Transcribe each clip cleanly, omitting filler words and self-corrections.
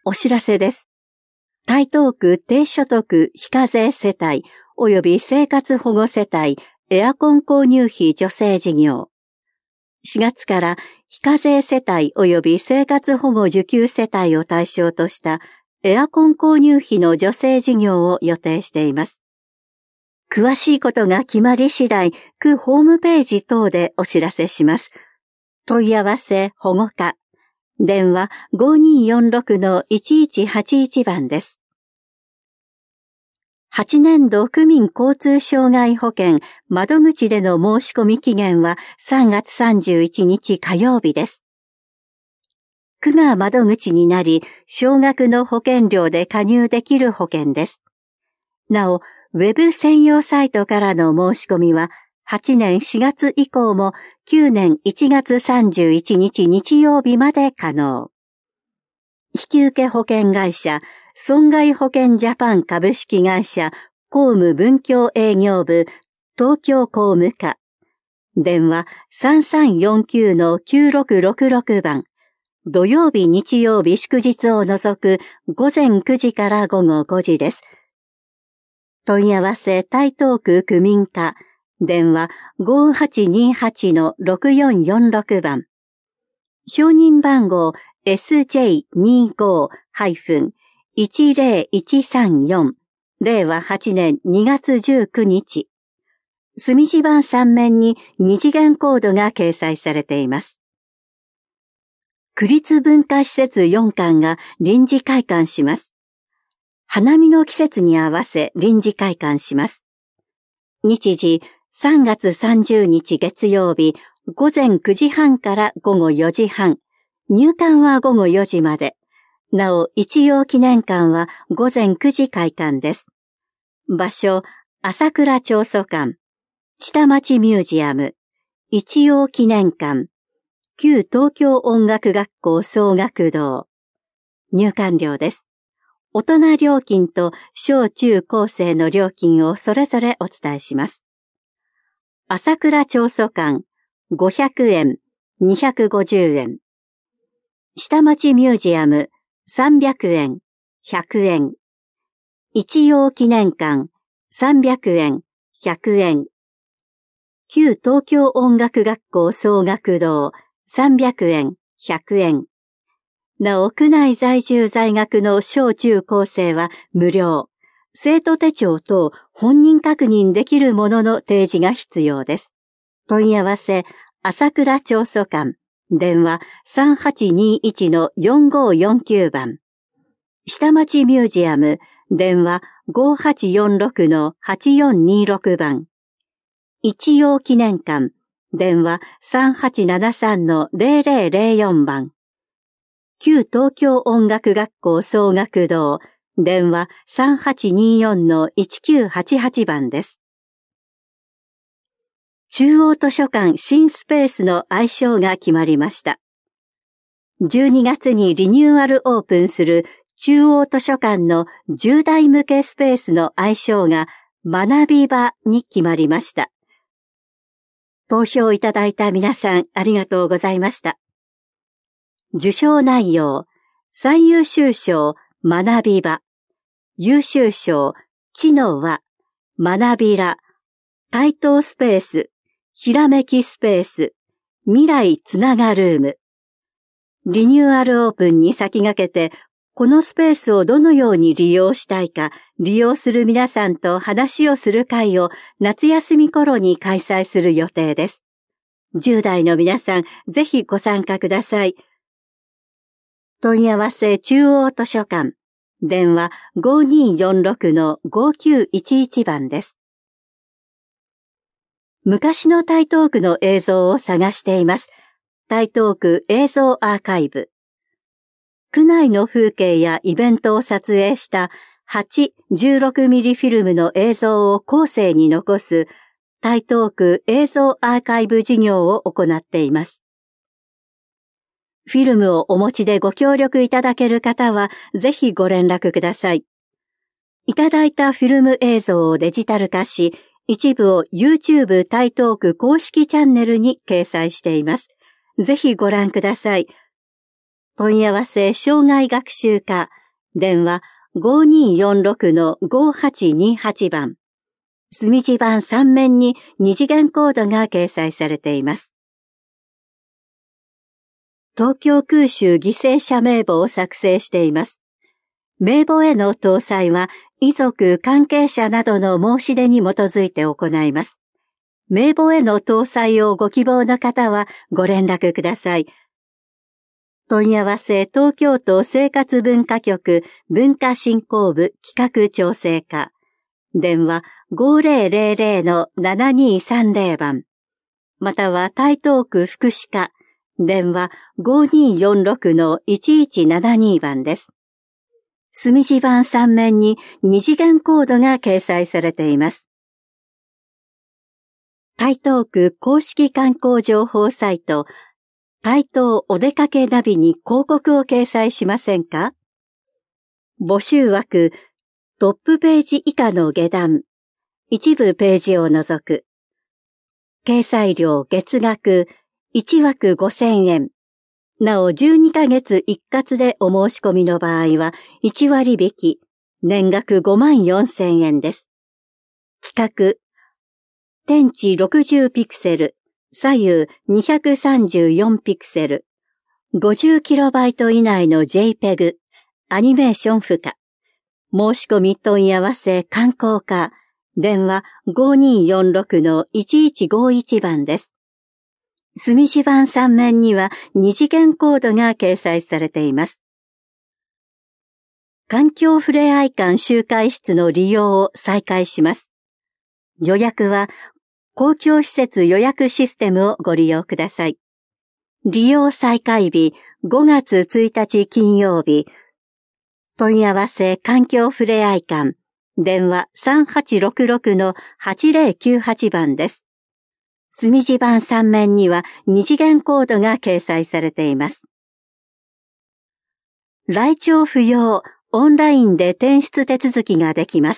お知らせです。台東区低所得非課税世帯及び生活保護世帯エアコン購入費助成事業。4月から非課税世帯及び生活保護受給世帯を対象としたエアコン購入費の助成事業を予定しています。詳しいことが決まり次第、区ホームページ等でお知らせします。問い合わせ保護課。電話 5246-1181 番です。8年度区民交通障害保険窓口での申し込み期限は3月31日火曜日です。区が窓口になり、少額の保険料で加入できる保険です。なお、ウェブ専用サイトからの申し込みは、8年4月以降も9年1月31日日曜日まで可能。引受保険会社、損害保険ジャパン株式会社、公務文教営業部、東京公務課。電話 3349-9666 番。土曜日、日曜日、祝日を除く午前9時から午後5時です。問い合わせ台東区区民課。電話 5828-6446 番。承認番号 SJ25-10134 令和8年2月19日。墨字版3面に二次元コードが掲載されています。区立文化施設4館が臨時開館します。花見の季節に合わせ臨時開館します。日時3月30日月曜日午前9時半から午後4時半。入館は午後4時まで。なお、一葉記念館は午前9時開館です。場所、朝倉町祖館、下町ミュージアム、一葉記念館、旧東京音楽学校総学堂。入館料です。大人料金と小中高生の料金をそれぞれお伝えします。朝倉町祖館、500円、250円。下町ミュージアム、300円、100円。一葉記念館、300円、100円。旧東京音楽学校総学堂、300円、100円。なお、区内在住在学の小中高生は無料。生徒手帳等本人確認できるものの提示が必要です。問い合わせ、朝倉町祖館。電話 3821-4549 番。下町ミュージアム。電話 5846-8426 番。一葉記念館。電話 3873-0004 番。旧東京音楽学校総学堂。電話 3824-1988 番です。中央図書館新スペースの愛称が決まりました。12月にリニューアルオープンする中央図書館の10代向けスペースの愛称が学び場に決まりました。投票いただいた皆さんありがとうございました。受賞内容、最優秀賞学び場、優秀賞知の輪、学びら、台東スペース、ひらめきスペース、未来つながルーム。リニューアルオープンに先駆けて、このスペースをどのように利用したいか、利用する皆さんと話をする会を夏休み頃に開催する予定です。10代の皆さん、ぜひご参加ください。問い合わせ中央図書館。電話 5246-5911 番です。昔の台東区の映像を探しています。台東区映像アーカイブ。区内の風景やイベントを撮影した8、16ミリフィルムの映像を後世に残す台東区映像アーカイブ事業を行っています。フィルムをお持ちでご協力いただける方はぜひご連絡ください。いただいたフィルム映像をデジタル化し、一部を YouTube 台東区公式チャンネルに掲載しています。ぜひご覧ください。 問い合わせ障害学習課、電話5246-5828番。墨字盤3面に2次元コードが掲載されています。東京空襲犠牲者名簿を作成しています。名簿への搭載は遺族関係者などの申し出に基づいて行います。名簿への搭載をご希望の方はご連絡ください。問い合わせ東京都生活文化局文化振興部企画調整課。電話5000-7230番。または台東区福祉課。電話5246-1172番です。墨字盤3面に2次元コードが掲載されています。台東区公式観光情報サイト、台東お出かけナビに広告を掲載しませんか？募集枠、トップページ以下の下段、一部ページを除く。掲載料月額1枠5000円。なお12ヶ月一括でお申し込みの場合は1割引き、年額54000円です。企画、天地60ピクセル、左右234ピクセル、50KB 以内の JPEG、アニメーション付加。申し込み問い合わせ観光課、電話5246-1151番です。墨字盤3面には2次元コードが掲載されています。環境ふれあい館集会室の利用を再開します。予約は公共施設予約システムをご利用ください。利用再開日5月1日金曜日。問い合わせ環境ふれあい館。電話3866-8098番です。墨字盤3面には2次元コードが掲載されています。来庁不要、オンラインで転出手続きができます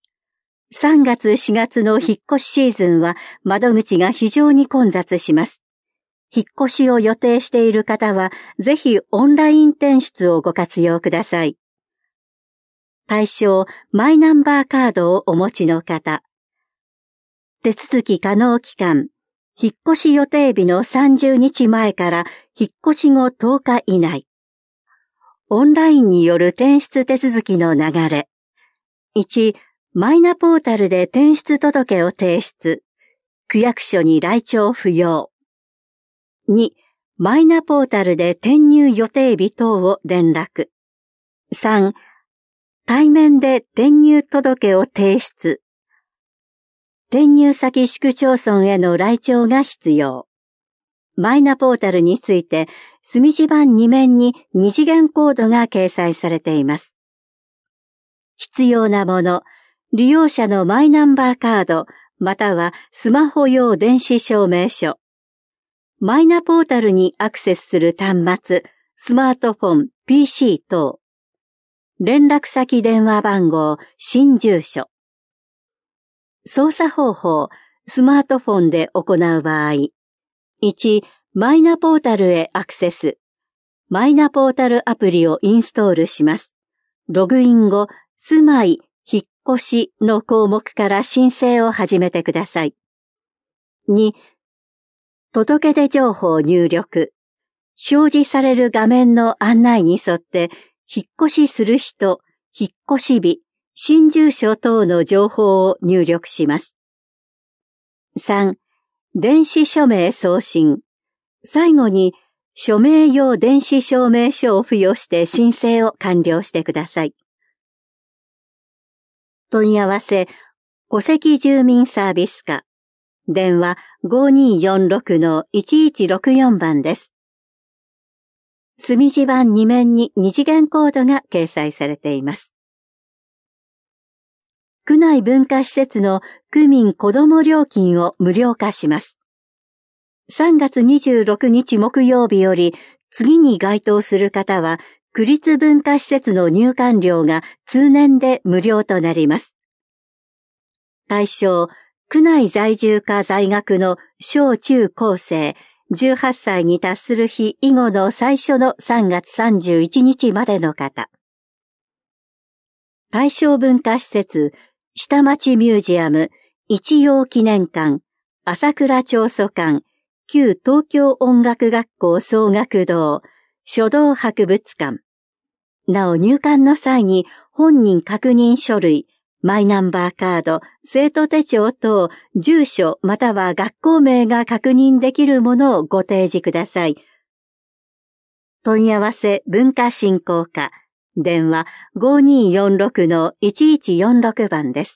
。3月4月の引っ越しシーズンは窓口が非常に混雑します。引っ越しを予定している方はぜひオンライン転出をご活用ください。対象、マイナンバーカードをお持ちの方。手続き可能期間、引っ越し予定日の30日前から引っ越し後10日以内。オンラインによる転出手続きの流れ。1、マイナポータルで転出届を提出。区役所に来庁不要。2、マイナポータルで転入予定日等を連絡。3、対面で転入届を提出。転入先市区町村への来庁が必要。マイナポータルについて、墨字盤2面に2次元コードが掲載されています。必要なもの、利用者のマイナンバーカード、またはスマホ用電子証明書。マイナポータルにアクセスする端末、スマートフォン、PC 等。連絡先電話番号、新住所。操作方法、スマートフォンで行う場合。1、マイナポータルへアクセス。マイナポータルアプリをインストールします。ログイン後、住まい、引っ越しの項目から申請を始めてください。2、届出情報入力。表示される画面の案内に沿って、引っ越しする人、引っ越し日、新住所等の情報を入力します。3、電子署名送信。最後に、署名用電子証明書を付与して申請を完了してください。問い合わせ、戸籍住民サービス課。電話5246-1164番です。墨字盤2面に2次元コードが掲載されています。区内文化施設の区民子ども料金を無料化します。3月26日木曜日より次に該当する方は区立文化施設の入館料が通年で無料となります。対象、区内在住か在学の小中高生 18歳に達する日以後の最初の3月31日までの方。大正文化施設、下町ミュージアム、一葉記念館、朝倉町祖館、旧東京音楽学校総学堂、書道博物館。なお入館の際に本人確認書類、マイナンバーカード、生徒手帳等、住所または学校名が確認できるものをご提示ください。問い合わせ文化振興課、電話 5246-1146 番です。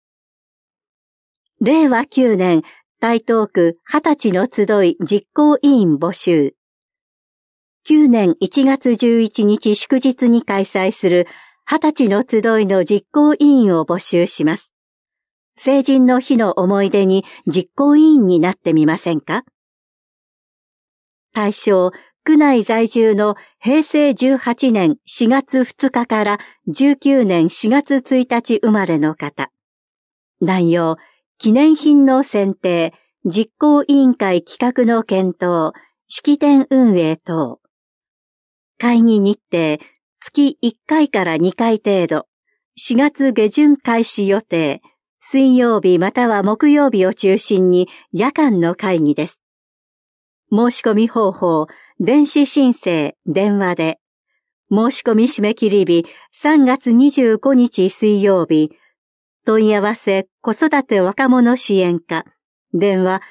令和9年、台東区20歳の集い実行委員募集。9年1月11日祝日に開催する20歳の集いの実行委員を募集します。成人の日の思い出に実行委員になってみませんか？対象、区内在住の平成18年4月2日から19年4月1日生まれの方。内容、記念品の選定、実行委員会企画の検討、式典運営等。会議日程、月1回から2回程度。4月下旬開始予定。水曜日または木曜日を中心に夜間の会議です。申し込み方法、電子申請、電話で。申し込み締め切り日、3月25日水曜日。問い合わせ、子育て若者支援課。電話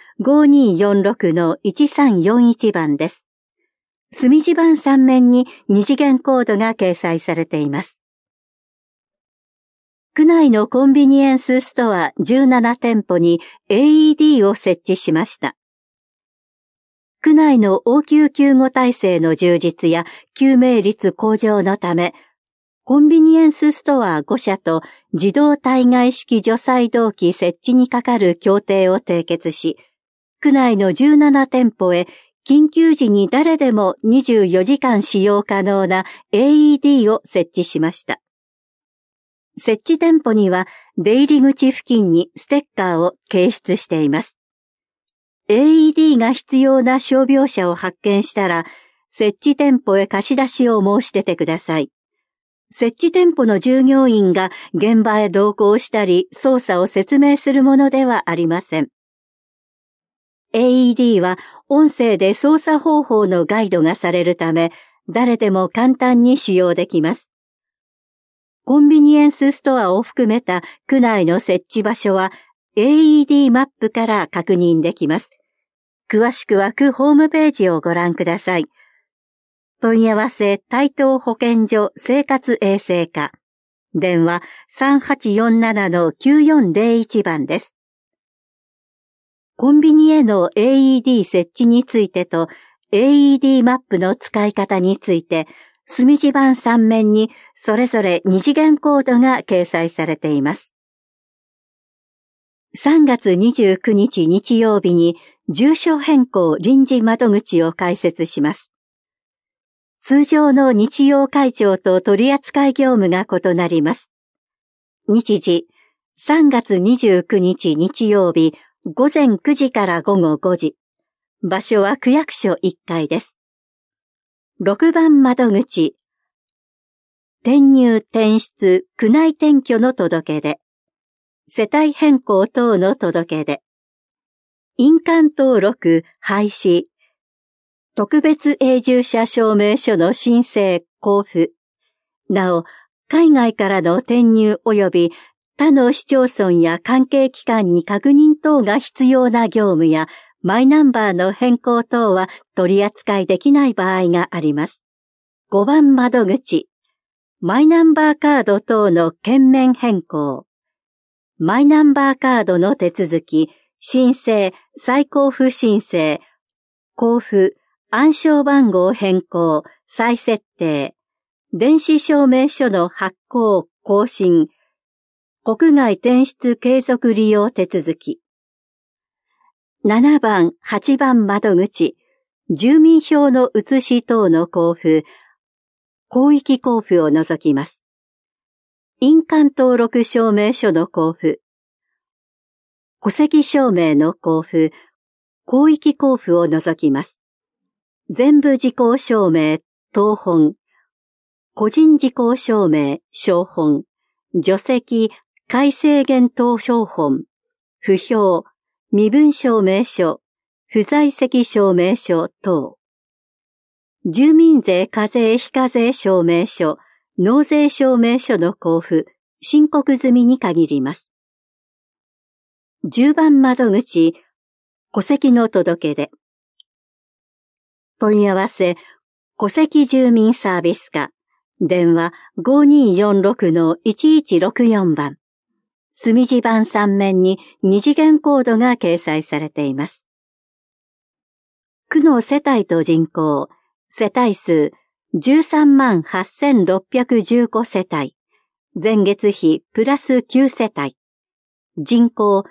5246-1341 番です。墨字盤3面に二次元コードが掲載されています。区内のコンビニエンスストア17店舗に AED を設置しました。区内の応急救護体制の充実や救命率向上のため、コンビニエンスストア5社と自動体外式除細動器設置にかかる協定を締結し、区内の17店舗へ緊急時に誰でも24時間使用可能な AED を設置しました。設置店舗には出入り口付近にステッカーを掲出しています。AED が必要な傷病者を発見したら、設置店舗へ貸し出しを申し出てください。設置店舗の従業員が現場へ同行したり操作を説明するものではありません。AED は音声で操作方法のガイドがされるため、誰でも簡単に使用できます。コンビニエンスストアを含めた区内の設置場所は AED マップから確認できます。詳しくは区ホームページをご覧ください。問い合わせ台東保健所生活衛生課。電話 3847-9401 番です。コンビニへの AED 設置についてと AED マップの使い方について、墨字盤3面にそれぞれ二次元コードが掲載されています。3月29日日曜日に住所変更臨時窓口を開設します。通常の日曜開庁と取扱業務が異なります。日時、3月29日日曜日、午前9時から午後5時。場所は区役所1階です。6番窓口。転入転出区内転居の届け出。世帯変更等の届け出。印鑑登録廃止。特別永住者証明書の申請交付。なお、海外からの転入及び他の市町村や関係機関に確認等が必要な業務やマイナンバーの変更等は取り扱いできない場合があります。5番窓口。マイナンバーカード等の券面変更。マイナンバーカードの手続き、申請、再交付申請、交付、暗証番号変更、再設定、電子証明書の発行、更新、国外転出継続利用手続き。7番、8番窓口、住民票の写し等の交付、広域交付を除きます。印鑑登録証明書の交付、戸籍証明の交付、 広域交付を除きます。全部時効証明、当本、個人時効証明、証本、除籍、改正限当証本、不評、身分証明書、不在籍証明書等。住民税課税非課税証明書、納税証明書の交付、申告済みに限ります。10番窓口、戸籍の届け出。問い合わせ、戸籍住民サービス課、電話 5246-1164 番。墨字版3面に2次元コードが掲載されています。区の世帯と人口、世帯数 138,615 世帯、前月比プラス9世帯、人口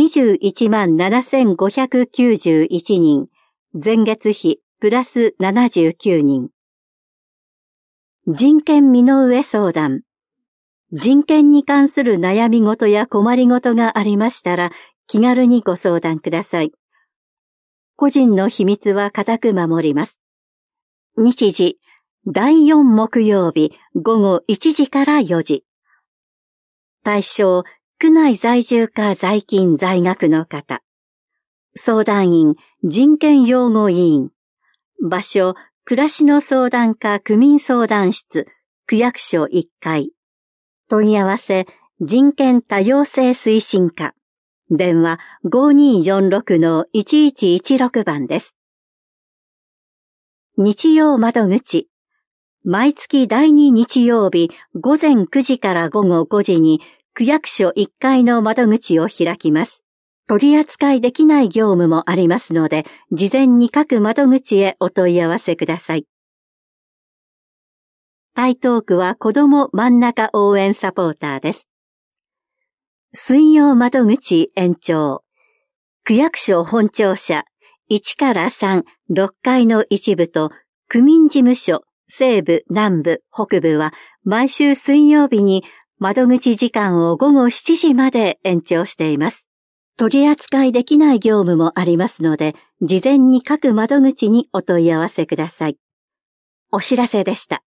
217,591 人、前月比プラス79人。人権身の上相談。人権に関する悩み事や困り事がありましたら、気軽にご相談ください。個人の秘密は固く守ります。日時、第4木曜日午後1時から4時。対象、区内在住か在勤在学の方。相談員、人権擁護委員。場所、暮らしの相談課区民相談室、区役所1階。問い合わせ、人権多様性推進課。電話 5246-1116 番です。日曜窓口。毎月第2日曜日午前9時から午後5時に区役所1階の窓口を開きます。取り扱いできない業務もありますので、事前に各窓口へお問い合わせください。台東区は子ども真ん中応援サポーターです。水曜窓口延長。区役所本庁舎1から3、6階の一部と区民事務所西部、南部、北部は毎週水曜日に窓口時間を午後7時まで延長しています。取り扱いできない業務もありますので、事前に各窓口にお問い合わせください。お知らせでした。